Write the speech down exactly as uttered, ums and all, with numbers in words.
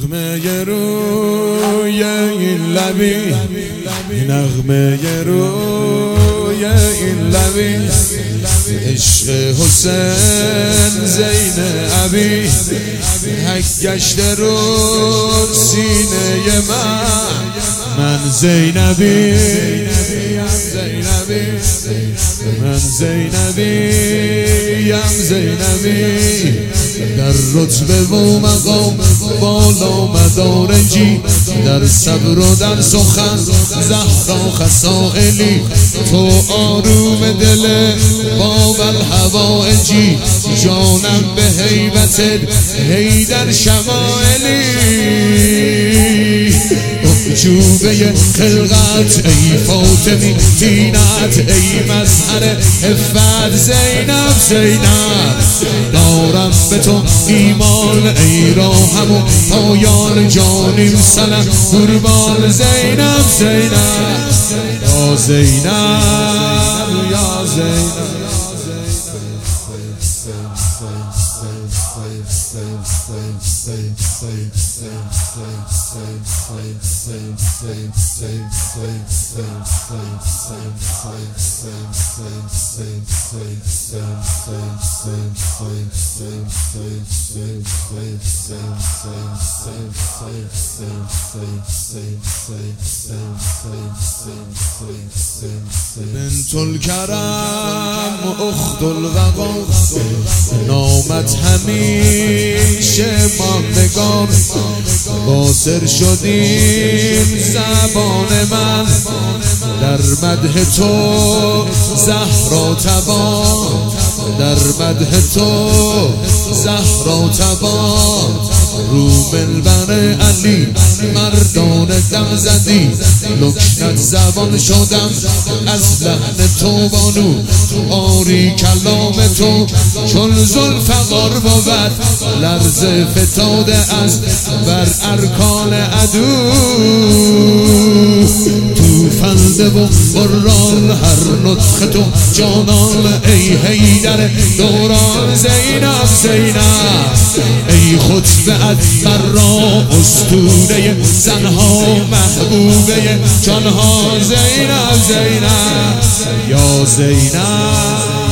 نغمه روی این لبی، نغمه روی این لبی، عشق حسین زین ابی، حک گشته رو سینه من، من زینبی، زینبی، من زینبی یم زینبی، در رتبه و مقام بالا مدارجی، در صبر و در سخن زهرا خصائلی، تو آروم دل باب الحوائجی، جانم به هیبتت حیدر شمائلی، عجوبه خلقت ای فاطمی دینت، ای مظهر عفت زینب زینب، دارم به تو ایمان ای راهم و پایان، جانیم سلام قربان زینب زینب، یا زینب یا زینب. بنت الکرم اخت الوقا، نامت همیشه ماندگار، قاصر شدیم زبان من، در مدح تو زهرا تبان، در مدح تو زهرا تبان، رو منبر علی مردان دم زدی، لکنت زبان شدم از لحن تو بانو، آری کلام تو چون ذوالفقار بود، لرزه فتاده از بر ارکان عدو، تو فلده و قرال هر نطق تو جانان، ای حیدر دوران زینب زینب، ای خطبه برا اسطوره زنها، محبوبه جانها زینب زینب، یا زینب.